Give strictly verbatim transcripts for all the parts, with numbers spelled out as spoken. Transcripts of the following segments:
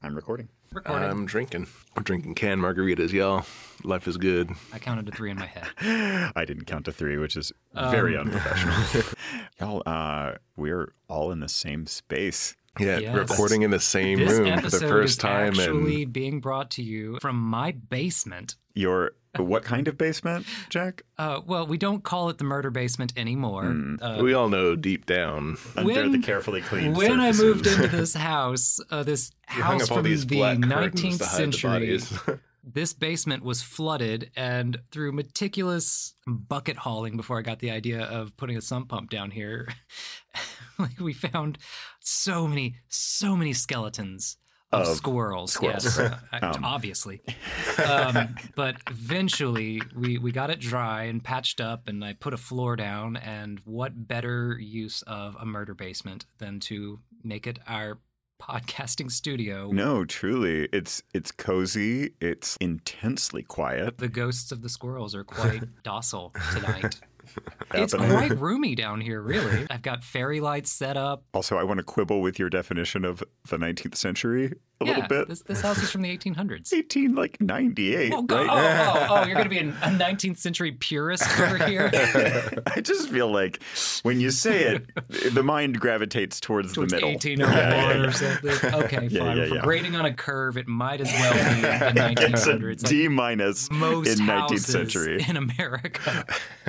I'm recording. Recording. I'm drinking. I'm drinking canned margaritas, y'all. Life is good. I counted to three in my head. I didn't count to three, which is Um, very unprofessional. Y'all, uh, we're all in the same space. Yeah, Yes. recording in the same This room for episode the first is time. actually And being brought to you from my basement. Your what kind of basement, Jack? Uh, well, we don't call it the murder basement anymore. Hmm. Uh, we all know deep down. Under When- the carefully cleaned when I surfaces. moved into this house, uh, this You hung house up all from these the black curtains nineteenth to hide the century, bodies. this basement was flooded, and through meticulous bucket hauling before I got the idea of putting a sump pump down here, like we found so many, so many skeletons of, Of squirrels. squirrels. Yes, uh, Um. obviously. Um, but eventually, we we got it dry and patched up, and I put a floor down. And what better use of a murder basement than to make it our podcasting studio? No, truly, it's it's cozy. It's intensely quiet. The ghosts of the squirrels are quite docile tonight. It's Happening. quite roomy down here, really. I've got fairy lights set up. Also, I want to quibble with your definition of the nineteenth century a yeah, little bit. This, this house is from the eighteen hundreds. eighteen like ninety-eight, Oh, God. right? oh, oh, oh, you're going to be an, a nineteenth century purist over here? I just feel like when you say it, the mind gravitates towards, Towards the middle. eighteen oh one Yeah, yeah, or yeah. something. Okay, Yeah, fine. yeah, If we're yeah. grading on a curve, it might as well be the nineteen It's a hundreds. Like D minus most in nineteenth houses century. in America.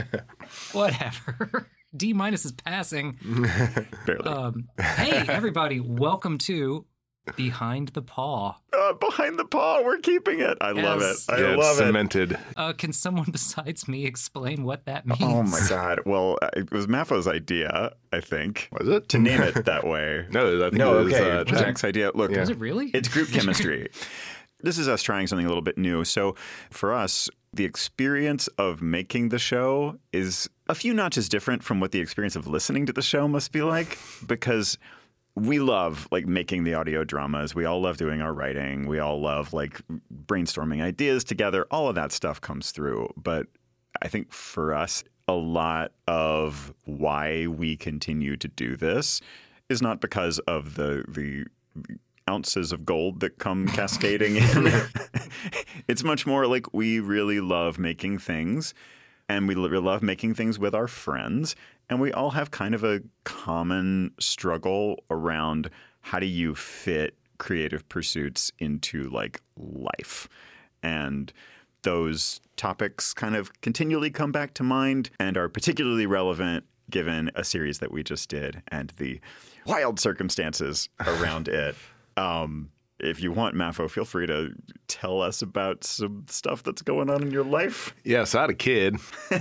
Whatever. D minus is passing. Barely. Um, hey, everybody, welcome to Behind the Paw. Uh, behind the paw, we're keeping it. I love it. Yes. I yeah, love it's it. cemented. Uh, can someone besides me explain what that means? Oh my God. Well, uh, it was Mafo's idea, I think, Was it? to name it that way. No, I think No, it was, okay. uh, Jack. Jack's idea. Look, Yeah. Is it really? it's group chemistry. This is us trying something a little bit new. So for us, the experience of making the show is a few notches different from what the experience of listening to the show must be like, because we love like making the audio dramas. We all love doing our writing. We all love like brainstorming ideas together. All of that stuff comes through. But I think for us, a lot of why we continue to do this is not because of the the ounces of gold that come cascading in. It's much more like we really love making things, and we lo- love making things with our friends, and we all have kind of a common struggle around how do you fit creative pursuits into like life. And those topics kind of continually come back to mind and are particularly relevant given a series that we just did and the wild circumstances around it. Um, if you want, Mafo, feel free to tell us about some stuff that's going on in your life. Yes, I had a kid.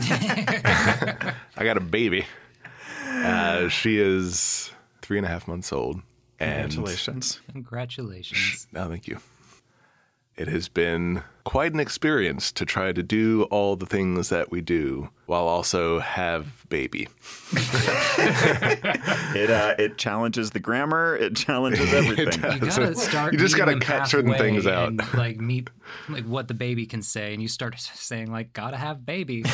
I got a baby. Uh, she is three and a half months old. And Congratulations. Congratulations. No, thank you. It has been quite an experience to try to do all the things that we do while also have baby. It uh, it challenges the grammar. It challenges everything. You gotta start. You just meeting gotta them cut certain halfway things out. and, like meet like what the baby can say, and you start saying like, "Gotta have baby."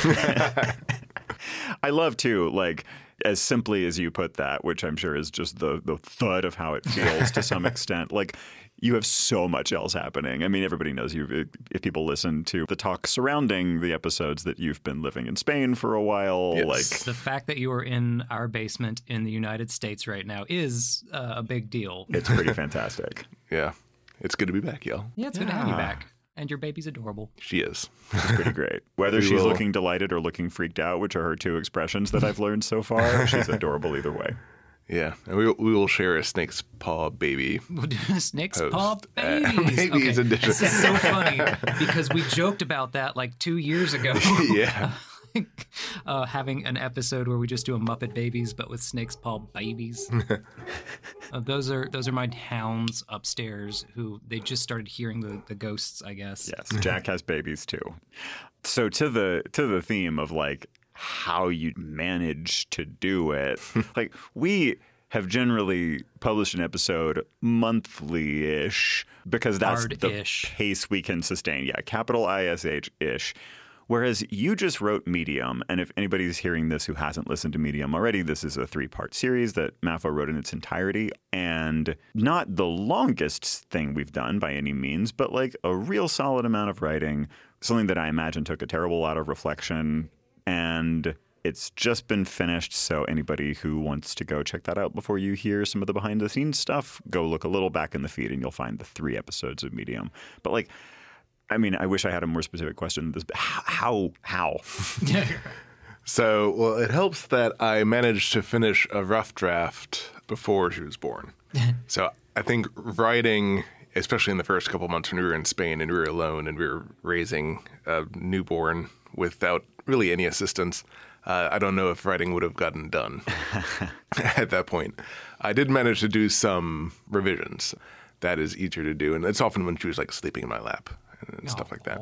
I love too, like as simply as you put that, which I'm sure is just the the thud of how it feels to some extent. Like you have so much else happening. I mean, everybody knows you. If people listen to the talk surrounding the episodes, that you've been living in Spain for a while. Yes. Like The fact that you are in our basement in the United States right now is uh, a big deal. it's pretty fantastic. Yeah. It's good to be back, y'all. Yeah, it's good to have you Yeah. back. And your baby's adorable. She is. It's pretty great. Whether We she's will- looking delighted or looking freaked out, which are her two expressions that I've learned so far, she's adorable either way. Yeah. And we, we will share a snake's paw baby. We'll do a snake's Post. paw Uh, babies. babies okay. edition. This is so funny because we joked about that like two years ago. Yeah. uh, having an episode where we just do a Muppet Babies, but with snake's paw babies. uh, those are those are my hounds upstairs who they just started hearing the, the ghosts, I guess. Yes, Jack has babies too. So to the to the theme of like how you manage to do it, like we have generally published an episode monthly-ish because that's the Hard-ish. pace we can sustain. Yeah, capital I S H-ish. Whereas you just wrote Medium, and if anybody's hearing this who hasn't listened to Medium already, this is a three-part series that Maffo wrote in its entirety, and not the longest thing we've done by any means, but like a real solid amount of writing, something that I imagine took a terrible lot of reflection, and it's just been finished, so anybody who wants to go check that out before you hear some of the behind-the-scenes stuff, go look a little back in the feed and you'll find the three episodes of Medium. But like, I mean, I wish I had a more specific question than this. But how? How? So, well, it helps that I managed to finish a rough draft before she was born. So I think writing, especially in the first couple months when we were in Spain and we were alone and we were raising a newborn without really any assistance, uh, I don't know if writing would have gotten done at that point. I did manage to do some revisions. That is easier to do. And it's often when she was like sleeping in my lap and Aww. stuff like that.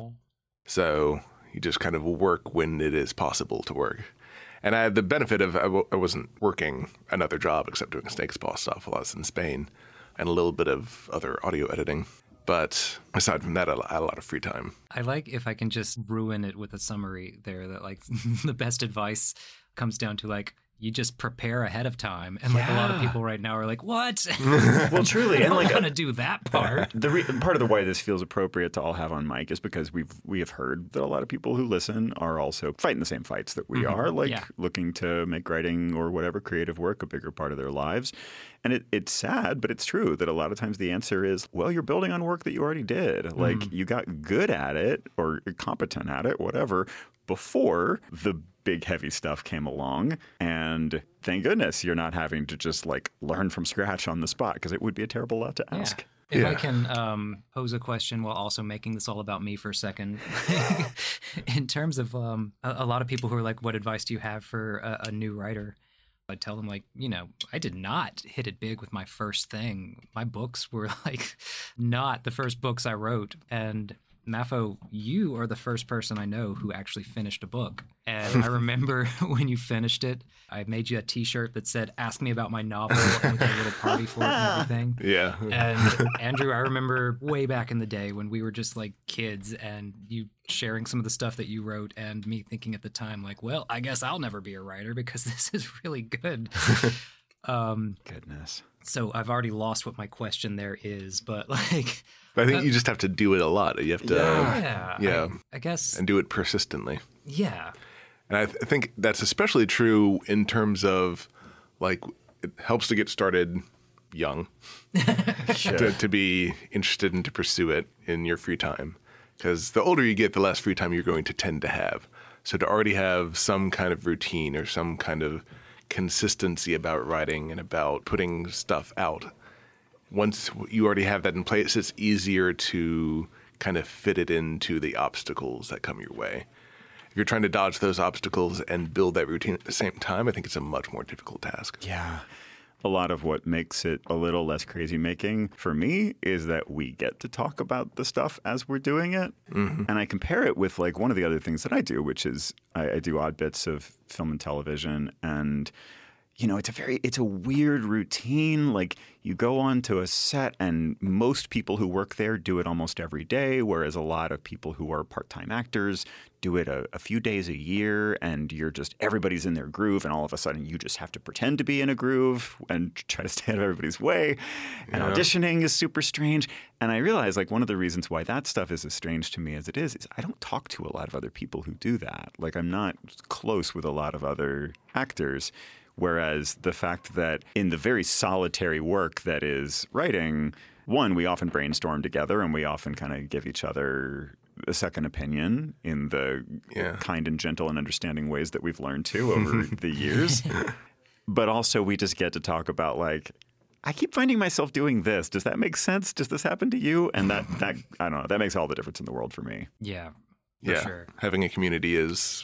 So you just kind of work when it is possible to work. And I had the benefit of I, w- I wasn't working another job except doing Snake's Paw stuff while I was in Spain and a little bit of other audio editing. But aside from that, I had a lot of free time. I like if I can just ruin it with a summary there that like the best advice comes down to like, you just prepare ahead of time. And like yeah. a lot of people right now are like, what? Well, truly. And like, I'm going to do that part. The re- part of the why this feels appropriate to all have on mic is because we've we have heard that a lot of people who listen are also fighting the same fights that we mm-hmm. are, like yeah. looking to make writing or whatever creative work a bigger part of their lives. And it, it's sad, but it's true that a lot of times the answer is, well, you're building on work that you already did. Like mm. you got good at it or competent at it, whatever, before the big heavy stuff came along. And thank goodness you're not having to just like learn from scratch on the spot, because it would be a terrible lot to ask. Yeah. If yeah. I can um, pose a question while also making this all about me for a second. In terms of um, a, a lot of people who are like, what advice do you have for a, a new writer? I tell them, like, you know, I did not hit it big with my first thing. My books were like not the first books I wrote. And Maffo, you are the first person I know who actually finished a book. And I remember when you finished it, I made you a T-shirt that said, ask me about my novel, and with a little party for it and everything. Yeah. And Andrew, I remember way back in the day when we were just like kids and you sharing some of the stuff that you wrote and me thinking at the time, like, well, I guess I'll never be a writer because this is really good. um, Goodness. So I've already lost what my question there is, but like... But I think uh, you just have to do it a lot. You have to... Yeah. Yeah. I, I guess... And do it persistently. Yeah. And I th- think that's especially true in terms of, like, it helps to get started young, Sure. to, to be interested and to pursue it in your free time. Because the older you get, the less free time you're going to tend to have. So to already have some kind of routine or some kind of consistency about writing and about putting stuff out, once you already have that in place, it's easier to kind of fit it into the obstacles that come your way. If you're trying to dodge those obstacles and build that routine at the same time, I think it's a much more difficult task. Yeah. A lot of what makes it a little less crazy making for me is that we get to talk about the stuff as we're doing it. Mm-hmm. And I compare it with like one of the other things that I do, which is I, I do odd bits of film and television. And, you know, it's a very, it's a weird routine. Like you go on to a set and most people who work there do it almost every day, whereas a lot of people who are part-time actors do it a, a few days a year, and you're just, everybody's in their groove, and all of a sudden you just have to pretend to be in a groove and try to stay out of everybody's way. And yeah. auditioning is super strange. And I realize like one of the reasons why that stuff is as strange to me as it is, is I don't talk to a lot of other people who do that. Like I'm not close with a lot of other actors. Whereas the fact that in the very solitary work that is writing, one, we often brainstorm together and we often kind of give each other a second opinion in the yeah. kind and gentle and understanding ways that we've learned to over the years. But also we just get to talk about like, I keep finding myself doing this. Does that make sense? Does this happen to you? And that, that I don't know, that makes all the difference in the world for me. Yeah, for yeah. sure. Having a community is,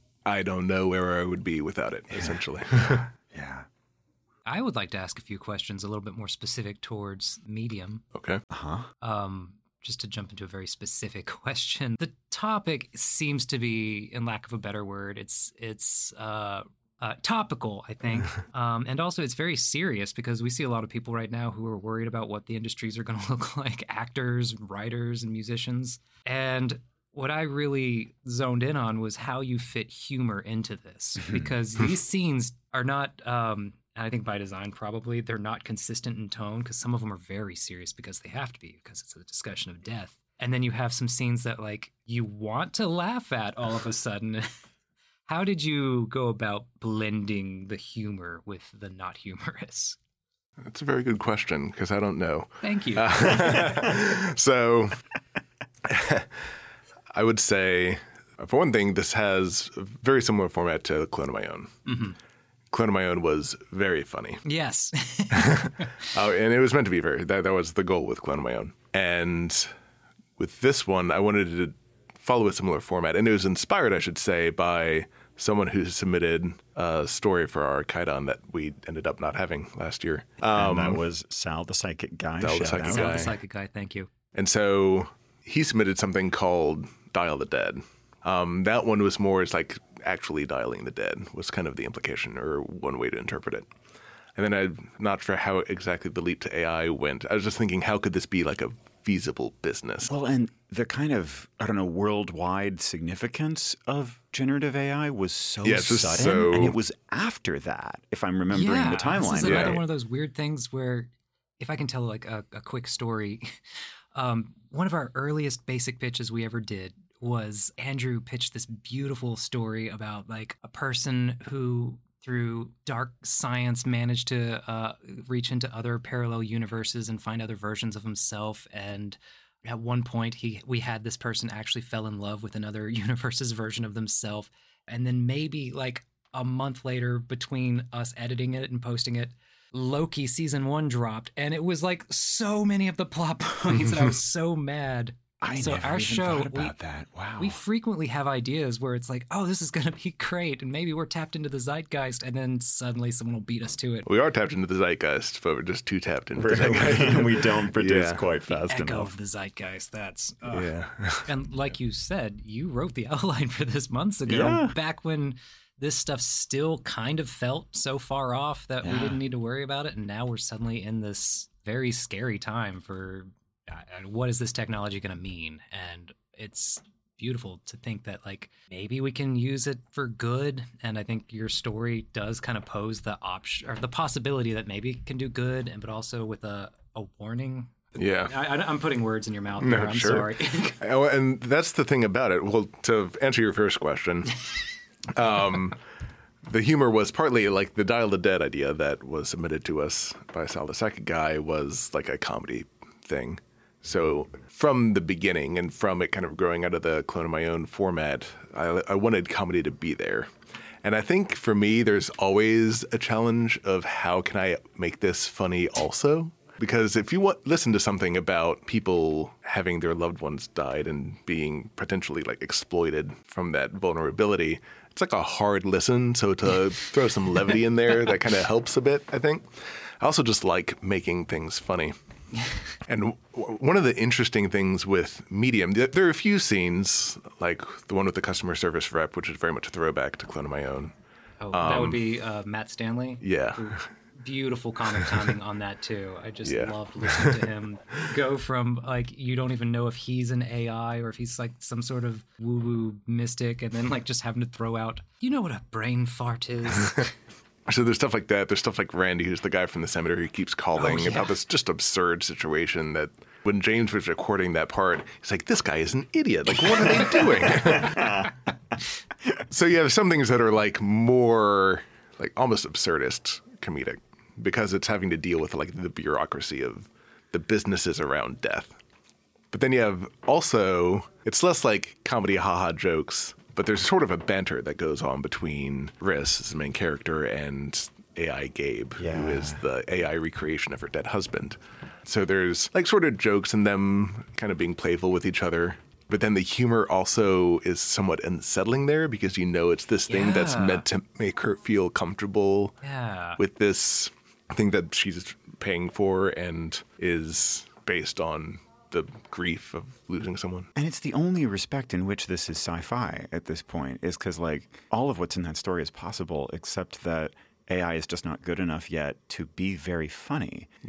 I don't know where I would be without it, essentially. Yeah. I would like to ask a few questions a little bit more specific towards Medium. Okay. Uh-huh. Um, just to jump into a very specific question. The topic seems to be, in lack of a better word, it's it's uh, uh, topical, I think. um, and also it's very serious because we see a lot of people right now who are worried about what the industries are going to look like, actors, writers, and musicians. And what I really zoned in on was how you fit humor into this, because these scenes are not, um, I think by design probably, they're not consistent in tone, because some of them are very serious because they have to be, because it's a discussion of death. And then you have some scenes that like you want to laugh at all of a sudden. How did you go about blending the humor with the not humorous? That's a very good question, because I don't know. Thank you. Uh, so I would say, for one thing, this has a very similar format to Clone of My Own. Mm-hmm. Clone of My Own was very funny. Yes. uh, and it was meant to be very, that, that was the goal with Clone of My Own. And with this one, I wanted to follow a similar format. And it was inspired, I should say, by someone who submitted a story for our Kaidan that we ended up not having last year. Um, and that was Sal the Psychic Guy. Sal the Psychic Guy. Sal the Psychic Guy, thank you. And so he submitted something called Dial the Dead. Um, that one was more as like actually dialing the dead was kind of the implication, or one way to interpret it. And then I'm not sure how exactly the leap to A I went. I was just thinking, how could this be like a feasible business? Well, and the kind of, I don't know, worldwide significance of generative A I was so Yeah, it's just sudden. so- And it was after that, if I'm remembering Yeah, the timeline this is another right. one of those weird things where, if I can tell like a, a quick story, um, one of our earliest basic pitches we ever did was Andrew pitched this beautiful story about like a person who through dark science managed to uh, reach into other parallel universes and find other versions of himself. And at one point, he we had this person actually fell in love with another universe's version of themselves. And then maybe like a month later, between us editing it and posting it, Loki season one dropped, and it was like so many of the plot points, and I was so mad. I so never our even show, thought about we, that. Wow. we frequently have ideas where it's like, oh, this is going to be great, and maybe we're tapped into the zeitgeist, and then suddenly someone will beat us to it. We are tapped into the zeitgeist, but we're just too tapped into the Really? zeitgeist. we don't produce Yeah. quite The fast echo enough. of the zeitgeist. That's uh. Yeah. And like you said, you wrote the outline for this months ago, Yeah. back when this stuff still kind of felt so far off that we Yeah. didn't need to worry about it. And now we're suddenly in this very scary time for uh, what is this technology going to mean? And it's beautiful to think that like maybe we can use it for good. And I think your story does kind of pose the option or the possibility that maybe it can do good, and but also with a, a warning. Yeah. I, I, I'm putting words in your mouth. No, there. I'm sure. sorry. Oh, and that's the thing about it. Well, to answer your first question, um, the humor was partly like the Dial the Dead idea that was submitted to us by Sal the Psychic Guy was like a comedy thing. So from the beginning and from it kind of growing out of the Clone of My Own format, I, I wanted comedy to be there. And I think for me, there's always a challenge of how can I make this funny also? Because if you want, listen to something about people having their loved ones died and being potentially like exploited from that vulnerability, it's like a hard listen. So to throw some levity in there, that kind of helps a bit, I think. I also just like making things funny. And w- one of the interesting things with Medium, th- there are a few scenes, like the one with the customer service rep, which is very much a throwback to Clone of My Own. Oh, that would be uh, Matt Stanley. Yeah. Beautiful comic timing on that too. I just Yeah. loved listening to him go from like you don't even know if he's an A I or if he's like some sort of woo-woo mystic, and then like just having to throw out, you know what a brain fart is. So there's stuff like that. There's stuff like Randy, who's the guy from the cemetery who keeps calling Oh, yeah. about this just absurd situation that when James was recording that part, he's like, this guy is an idiot. Like, what are they doing? So you have some things that are like more like almost absurdist comedic because it's having to deal with like the bureaucracy of the businesses around death. But then you have also, it's less like comedy haha jokes, but there's sort of a banter that goes on between Riss, as the main character, and A I Gabe, Yeah. who is the A I recreation of her dead husband. So there's like sort of jokes in them kind of being playful with each other. But then the humor also is somewhat unsettling there because you know it's this thing that's Yeah. meant to make her feel comfortable Yeah. with this thing that she's paying for and is based on the grief of losing someone. And it's the only respect in which this is sci-fi at this point, is because like all of what's in that story is possible, except that A I is just not good enough yet to be very funny. Yeah.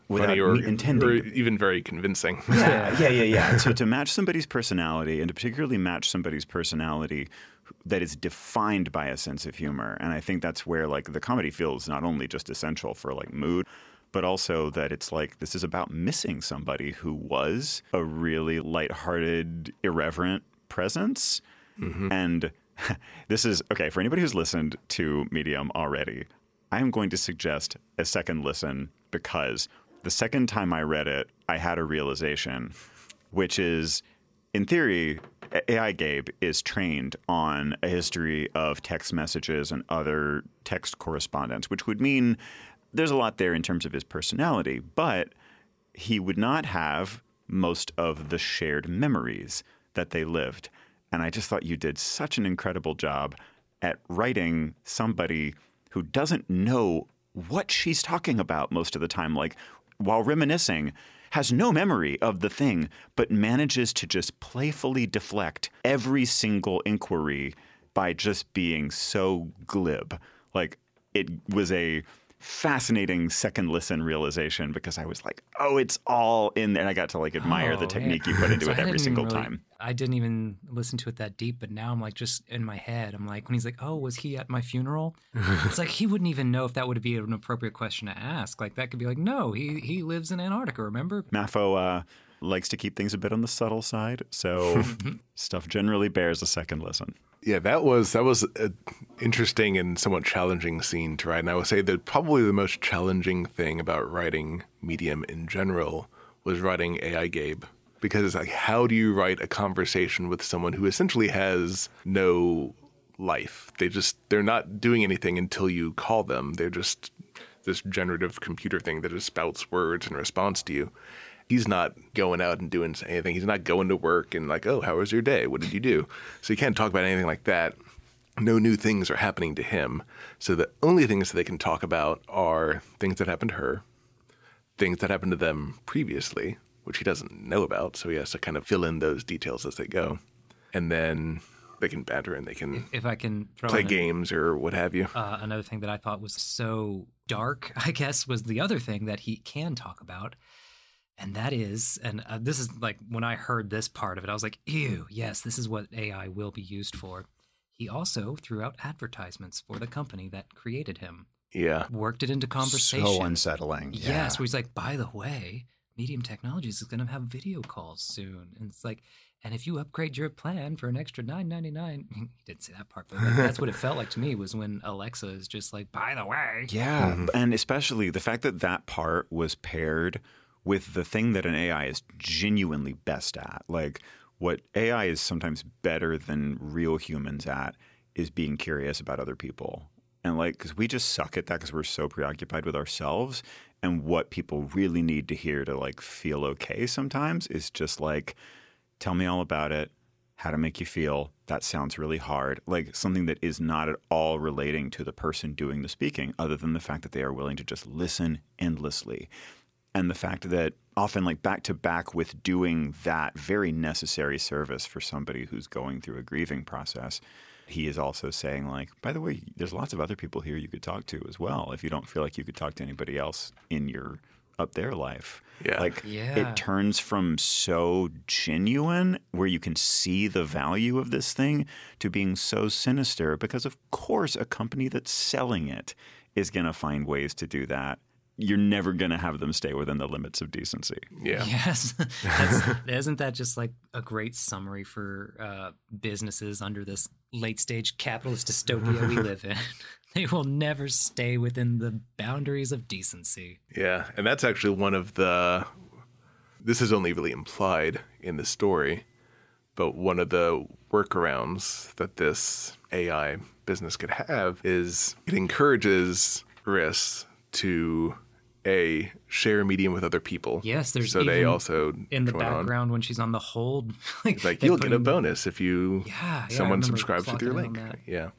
without Funny or, me intending or to- even very convincing. Yeah, yeah, yeah, yeah. So to match somebody's personality, and to particularly match somebody's personality that is defined by a sense of humor, and I think that's where like the comedy feels not only just essential for like mood, but also that it's like this is about missing somebody who was a really lighthearted, irreverent presence. Mm-hmm. And this is okay for anybody who's listened to Medium already. I am going to suggest a second listen because the second time I read it, I had a realization, which is, in theory, A I Gabe is trained on a history of text messages and other text correspondence, which would mean there's a lot there in terms of his personality, but he would not have most of the shared memories that they lived. And I just thought you did such an incredible job at writing somebody who doesn't know what she's talking about most of the time, like while reminiscing, has no memory of the thing, but manages to just playfully deflect every single inquiry by just being so glib. Like, it was a fascinating second listen realization because I was like, oh, it's all in there. And I got to like admire Oh, the technique man. you put into So it I every didn't single even really- time. I didn't even listen to it that deep, but now I'm like just in my head. I'm like, when he's like, oh, was he at my funeral? It's like he wouldn't even know if that would be an appropriate question to ask. Like that could be like, no, he he lives in Antarctica, remember? Mafo uh, likes to keep things a bit on the subtle side, so stuff generally bears a second listen. Yeah, that was that was an interesting and somewhat challenging scene to write. And I would say that probably the most challenging thing about writing Medium in general was writing A I Gabe. Because it's like, how do you write a conversation with someone who essentially has no life? They just, they're not doing anything until you call them. They're just this generative computer thing that just spouts words in response to you. He's not going out and doing anything. He's not going to work and like, oh, how was your day? What did you do? So you can't talk about anything like that. No new things are happening to him. So the only things that they can talk about are things that happened to her, things that happened to them previously, which he doesn't know about. So he has to kind of fill in those details as they go. And then they can banter and they can If I can throw play in a- games or what have you. Uh, another thing that I thought was so dark, I guess, was the other thing that he can talk about. And that is, and uh, this is like when I heard this part of it, I was like, ew, yes, this is what A I will be used for. He also threw out advertisements for the company that created him, Yeah. worked it into conversation. So unsettling. Yes, Yeah. where he's like, by the way, Medium Technologies is going to have video calls soon. And it's like, and if you upgrade your plan for an extra nine ninety-nine, he didn't say that part, but like, that's what it felt like to me was when Alexa is just like, by the way. Yeah, Mm-hmm. and especially the fact that that part was paired with the thing that an A I is genuinely best at. Like what A I is sometimes better than real humans at is being curious about other people. And like, because we just suck at that because we're so preoccupied with ourselves. And what people really need to hear to like feel okay sometimes is just like, tell me all about it, how to make you feel. That sounds really hard. Like something that is not at all relating to the person doing the speaking, other than the fact that they are willing to just listen endlessly. And the fact that often like back to back with doing that very necessary service for somebody who's going through a grieving process, he is also saying like, by the way, there's lots of other people here you could talk to as well if you don't feel like you could talk to anybody else in your up their life. Yeah. Like Yeah. it turns from so genuine where you can see the value of this thing to being so sinister because of course a company that's selling it is going to find ways to do that. You're never going to have them stay within the limits of decency. Yeah. Yes. That's, isn't that just like a great summary for uh, businesses under this late stage capitalist dystopia we live in? They will never stay within the boundaries of decency. Yeah. And that's actually one of the, this is only really implied in the story, but one of the workarounds that this A I business could have is it encourages Riss to a share Medium with other people. Yes, there's so they even also in the join on. background when she's on the hold. like, It's like they you'll put get a in- bonus if you Yeah, yeah, I someone remember subscribes with your clocking in link. on that. Yeah.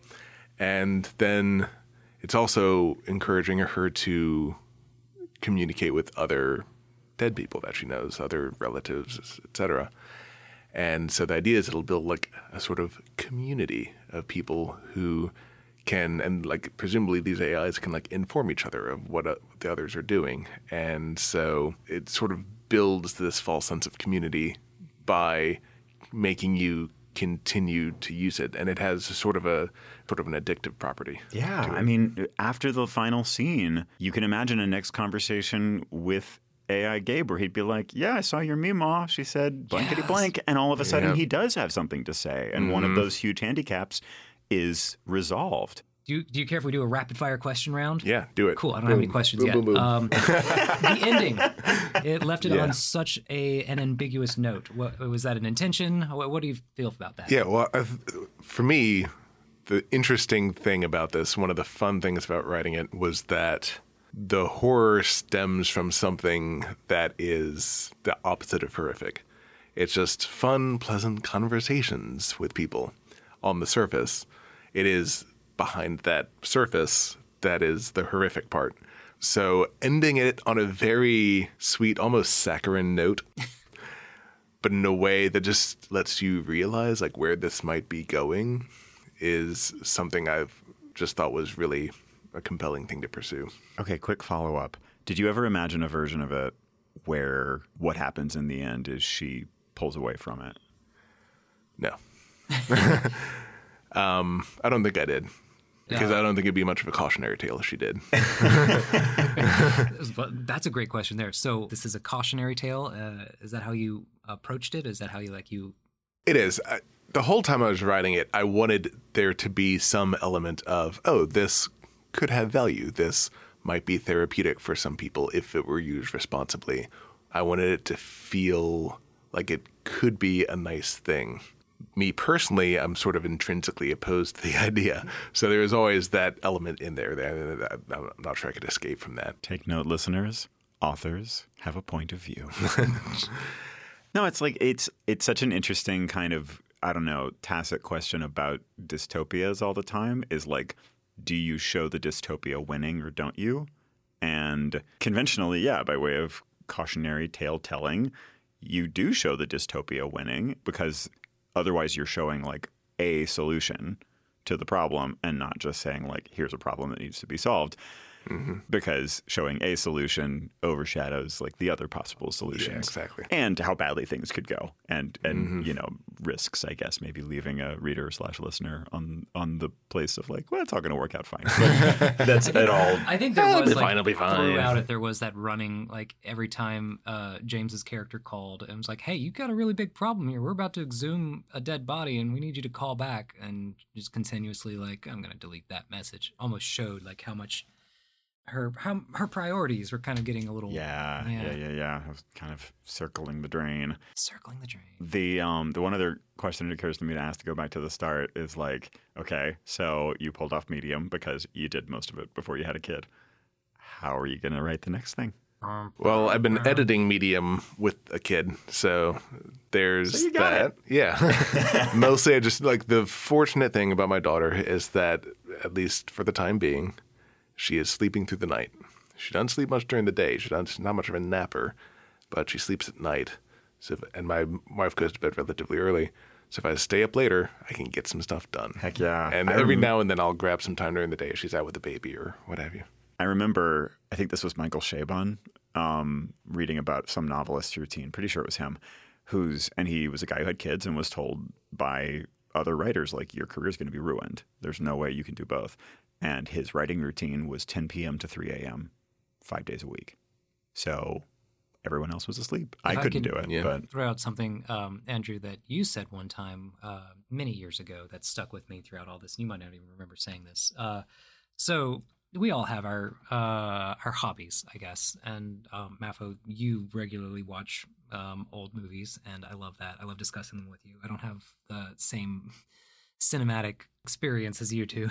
And then it's also encouraging her to communicate with other dead people that she knows, other relatives, et cetera. And so the idea is it'll build like a sort of community of people who can, and like presumably these A Is can like inform each other of what uh, the others are doing. And so it sort of builds this false sense of community by making you continue to use it. And it has sort of a sort of an addictive property. Yeah. I mean, after the final scene, you can imagine a next conversation with A I Gabe where he'd be like, yeah, I saw your Meemaw. She said blankety Yes. blank. And all of a sudden Yep. he does have something to say. And one of those huge handicaps is resolved. Do you, do you care if we do a rapid fire question round? Yeah, do it. Cool. I don't have any questions Boom, yet. boom, boom. Um, the ending, it left it Yeah. on such a an ambiguous note. What, was that an intention? What, what do you feel about that? Yeah, well, I th- for me, the interesting thing about this, one of the fun things about writing it, was that the horror stems from something that is the opposite of horrific. It's just fun, pleasant conversations with people on the surface. It is behind that surface that is the horrific part. So ending it on a very sweet, almost saccharine note, but in a way that just lets you realize like where this might be going, is something I've just thought was really a compelling thing to pursue. Okay, quick follow-up. Did you ever imagine a version of it where what happens in the end is she pulls away from it? No. um, I don't think I did. Because Yeah. I don't think it'd be much of a cautionary tale if she did. But that's a great question there. So this is a cautionary tale. Uh, is that how you approached it? Is that how you like you? It is. I, the whole time I was writing it, I wanted there to be some element of, oh, this could have value. This might be therapeutic for some people if it were used responsibly. I wanted it to feel like it could be a nice thing. Me personally, I'm sort of intrinsically opposed to the idea. So there is always that element in there that I'm not sure I could escape from that. Take note, listeners. Authors have a point of view. No, it's like it's it's such an interesting kind of, I don't know, tacit question about dystopias all the time is like, do you show the dystopia winning or don't you? And conventionally, yeah, by way of cautionary tale telling, you do show the dystopia winning because otherwise you're showing like a solution to the problem and not just saying like, here's a problem that needs to be solved. Mm-hmm. Because showing a solution overshadows like the other possible solutions. Yeah, exactly. And how badly things could go. And, and Mm-hmm. you know, risks, I guess, maybe leaving a reader slash listener on on the place of like, well, it's all going to work out fine. But that's at all. I think there It'll was be like fine, it'll be fine. throughout it there was that running like every time uh, James's character called and was like, "Hey, you got a really big problem here. We're about to exhume a dead body, and we need you to call back." And just continuously like, "I'm going to delete that message." Almost showed like how much her how her priorities were kind of getting a little Yeah, yeah, Yeah. yeah, yeah. I was kind of circling the drain. circling the drain. The um the one other question that occurs to me to ask to go back to the start is like, okay, so you pulled off Medium because you did most of it before you had a kid. How are you going to write the next thing? Well, I've been editing Medium with a kid, so there's So you got that. Yeah. Mostly I just like the fortunate thing about my daughter is that at least for the time being, she is sleeping through the night. She doesn't sleep much during the day. She doesn't, she's not much of a napper, but she sleeps at night. So if, and my wife goes to bed relatively early. So if I stay up later, I can get some stuff done. Heck yeah. And I every rem- now and then I'll grab some time during the day if she's out with the baby or what have you. I remember, I think this was Michael Chabon, um, reading about some novelist's routine. Pretty sure it was him, who's, and he was a guy who had kids and was told by other writers, like, your career's going to be ruined. There's no way you can do both. And his writing routine was ten p.m. to three a.m., five days a week. So everyone else was asleep. I I couldn't could- do it, Yeah. Throw out something, um, Andrew, that you said one time uh, many years ago that stuck with me throughout all this. And you might not even remember saying this. Uh, so we all have our uh, our hobbies, I guess. And um, Mafo, you regularly watch um, old movies, and I love that. I love discussing them with you. I don't have the same cinematic experience as you two.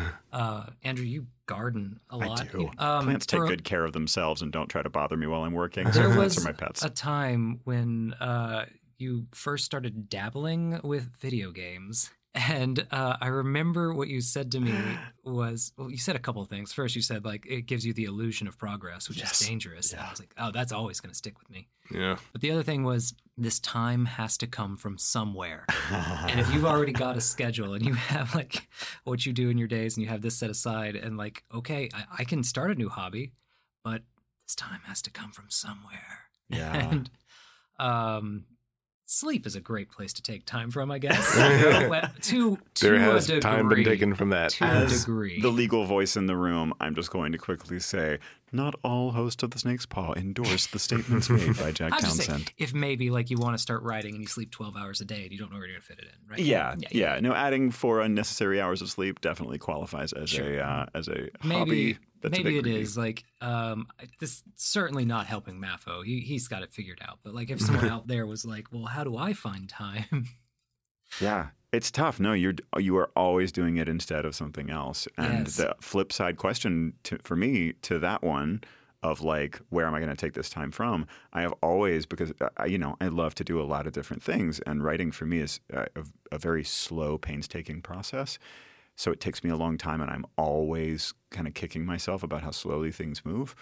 Uh, Andrew, you garden a lot. I do. Um, Plants take for- good care of themselves and don't try to bother me while I'm working. There Plants was are my pets. a time when uh, you first started dabbling with video games. And uh, I remember what you said to me was, well, you said a couple of things. First, you said, like, it gives you the illusion of progress, which Yes. is dangerous. And I Yeah. was like, oh, that's always going to stick with me. Yeah. But the other thing was, this time has to come from somewhere. And if you've already got a schedule and you have like what you do in your days and you have this set aside and like, okay, I, I can start a new hobby, but this time has to come from somewhere. Yeah. And um, sleep is a great place to take time from, I guess. You know, to, to there a has degree, time been taken from that. To As a degree. the legal voice in the room, I'm just going to quickly say, not all hosts of The Snake's Paw endorse the statements made by Jack I'm just saying, Townsend. if maybe like you want to start writing and you sleep twelve hours a day and you don't know where you're going to fit it in, right? Yeah, yeah, yeah. No, adding four unnecessary hours of sleep definitely qualifies as Sure. a uh, as a Maybe, hobby. That's maybe a it big is like um, this. Certainly not helping Mafo. He he's got it figured out. But like, if someone out there was like, "Well, how do I find time?" Yeah, it's tough. No, you're you are always doing it instead of something else. And Yes. the flip side question to, for me to that one of like, where am I going to take this time from? I have always, because I, you know, I love to do a lot of different things, and writing for me is a, a very slow, painstaking process. So it takes me a long time, and I'm always kind of kicking myself about how slowly things move.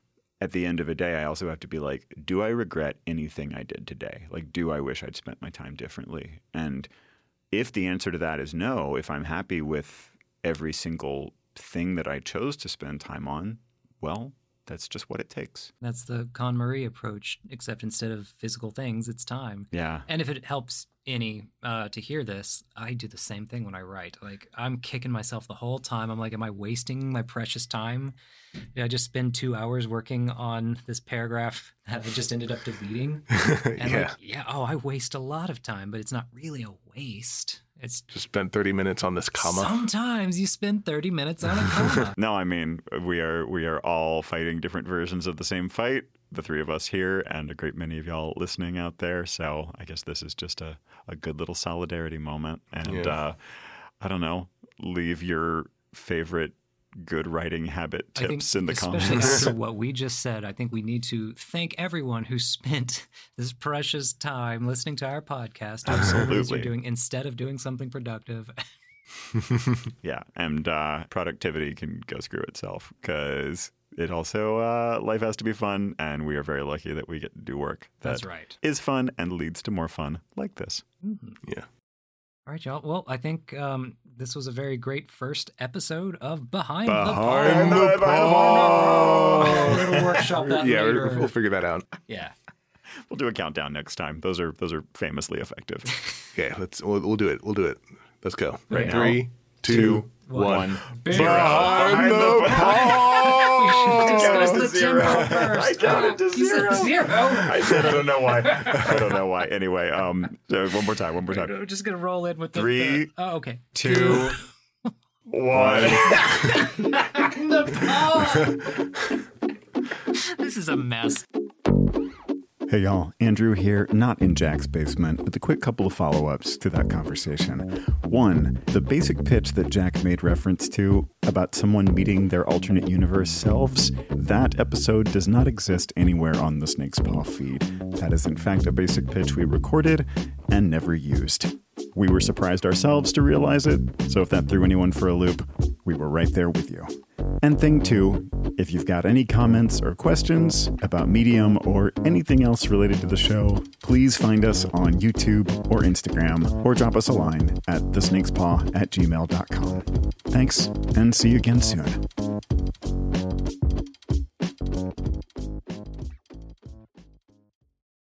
At the end of a day, I also have to be like, do I regret anything I did today? Like, do I wish I'd spent my time differently? And if the answer to that is no, if I'm happy with every single thing that I chose to spend time on, well, that's just what it takes. That's the Con Marie approach, except instead of physical things, it's time. Yeah. And if it helps any uh, to hear this, I do the same thing when I write. Like, I'm kicking myself the whole time. I'm like, am I wasting my precious time? Did I just spend two hours working on this paragraph that I just ended up deleting? And yeah. like, yeah, oh, I waste a lot of time, but it's not really a waste. It's Just spent thirty minutes on this comma. sometimes you spend thirty minutes on a comma. No, I mean, we are we are all fighting different versions of the same fight, the three of us here and a great many of y'all listening out there. So I guess this is just a, a good little solidarity moment. And Yeah. uh, I don't know, leave your favorite good writing habit I think, tips in the especially comments. after what we just said, I think we need to thank everyone who spent this precious time listening to our podcast. doing whatever it is you're Absolutely. doing instead of doing something productive. Yeah, and uh, productivity can go screw itself because it also, uh, life has to be fun, and we are very lucky that we get to do work that That's right. is fun and leads to more fun like this. Mhm. Yeah. All right, y'all. Well, I think um, this was a very great first episode of Behind, Behind the the Paw. Paw. We'll workshop that Yeah, later. we'll, we'll figure that out. Yeah. We'll do a countdown next time. Those are those are famously effective. Okay, let's we'll, we'll do it. We'll do it. Let's go. Right now. Three, two, One. one. Behind the We should Count discuss it to the zero. tempo first. I counted to You said zero. zero. I said I don't know why. I don't know why. Anyway, um, so one more time. One more time. We're just gonna roll in with the Three, the- oh, okay. Two, one. The paw. This is a mess. Hey y'all, Andrew here, not in Jack's basement, with a quick couple of follow-ups to that conversation. One, the basic pitch that Jack made reference to about someone meeting their alternate universe selves, that episode does not exist anywhere on the Snake's Paw feed. That is in fact a basic pitch we recorded and never used. We were surprised ourselves to realize it, so if that threw anyone for a loop, we were right there with you. And thing two, if you've got any comments or questions about Medium or anything else related to the show, please find us on YouTube or Instagram, or drop us a line at thesnakespaw at gmail dot com. Thanks, and see you again soon.